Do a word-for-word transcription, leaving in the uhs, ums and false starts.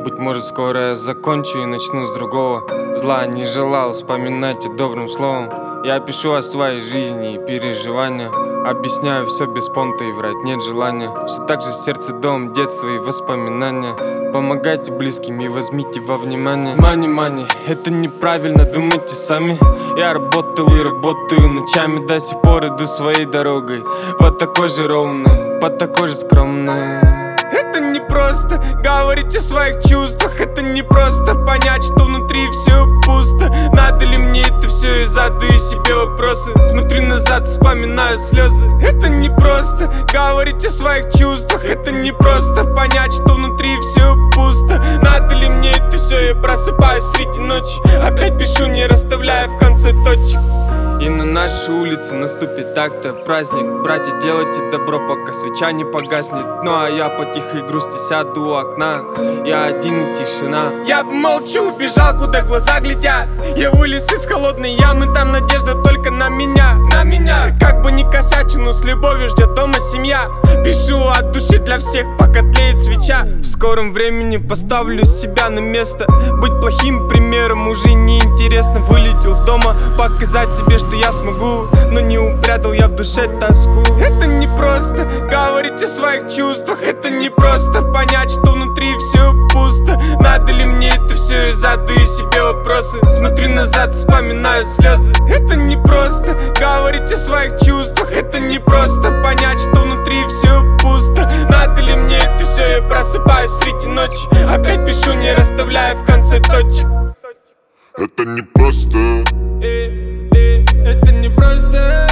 Быть может, скоро я закончу и начну с другого. Зла не желал вспоминать о добрым словом. Я пишу о своей жизни и переживаниях, объясняю все без понта и врать нет желания. Все так же сердце, дом, детство и воспоминания. Помогайте близким и возьмите во внимание. Мани, мани, это неправильно, думайте сами. Я работал и работаю ночами, до сих пор иду своей дорогой, по такой же ровной, по такой же скромной. Это не просто говорить о своих чувствах, это не просто понять, что внутри все пусто. Надо ли мне это все, и задаю себе вопросы. Смотрю назад, вспоминаю слезы. Это не просто говорить о своих чувствах, это не просто понять, что внутри все пусто. Надо ли мне это все, я просыпаюсь среди ночи, опять пишу, не расставляя в конце точек. И на нашей улице наступит так-то праздник. Братья, делайте добро, пока свеча не погаснет. Ну а я по тихой грусти сяду у окна. Я один и тишина. Я молчу, убежал, куда глаза глядят. Я вылез из холодной ямы, там надежда только на меня. На меня. Как бы ни косячу, но с любовью ждет дома семья. Пишу от души для всех, пока тлеет свеча. В скором времени поставлю себя на место. Быть плохим примером уже неинтересно. Вылетел с дома, показать себе, что я смогу, но не упрятал я в душе тоску. Это не просто говорить о своих чувствах, это не просто понять, что внутри все пусто. Надо ли мне это все, и задаю себе вопросы. Смотрю назад, вспоминаю слезы. Это не просто говорить о своих чувствах, это не просто понять, что внутри все пусто. Надо ли мне это все, я просыпаюсь среди ночи, опять пишу, не расставляя в конце точек. Это не просто. Это не просто.